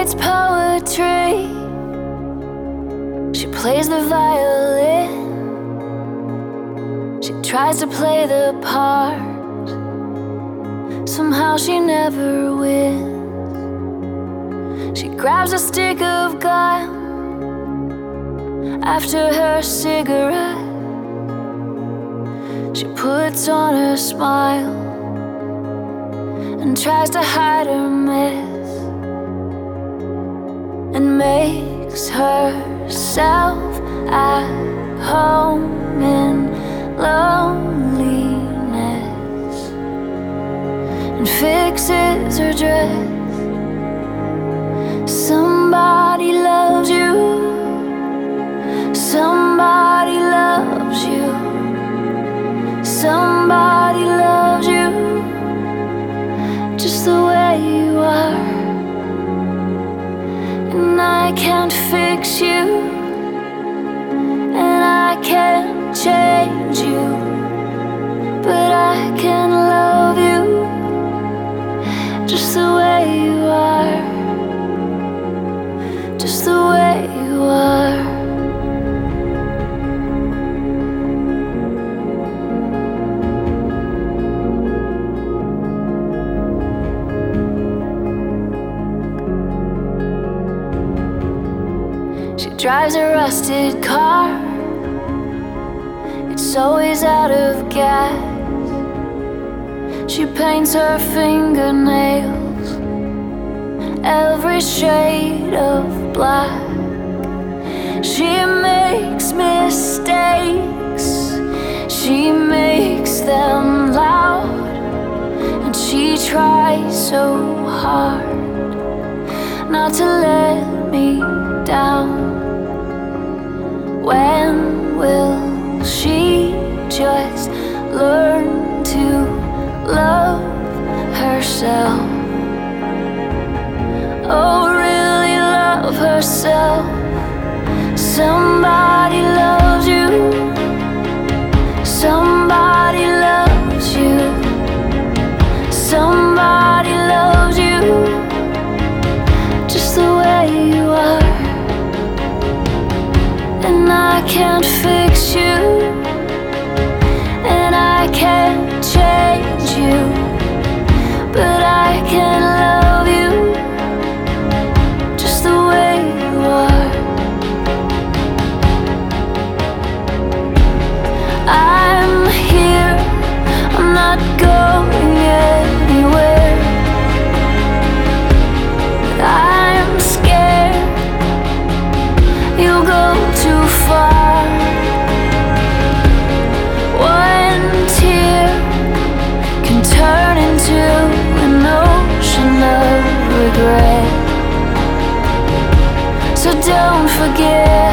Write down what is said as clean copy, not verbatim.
writes poetry, she plays the violin, she tries to play the part. Somehow she never wins. She grabs a stick of gum after her cigarette. She puts on a smile and tries to hide her mess, and makes herself at home in loneliness, and fixes her dress. Somebody loves you, somebody loves you, somebody loves you just the way you are. And I can't fix you, and I can't change you, but I can love you just the way you are, just the way you are. She drives a rusted car, it's always out of gas. She paints her fingernails every shade of black. She makes mistakes, she makes them loud, and she tries so hard not to let me down. When will she just learn to love herself? Oh, really love herself. Somebody loves you, somebody loves you, somebody loves you just the way you are. And I can't fix you, and I can't change you, but I can love you just the way you are. I'm here, I'm not going anywhere. I'm scared you'll go too far. One tear can turn into an ocean of regret. So don't forget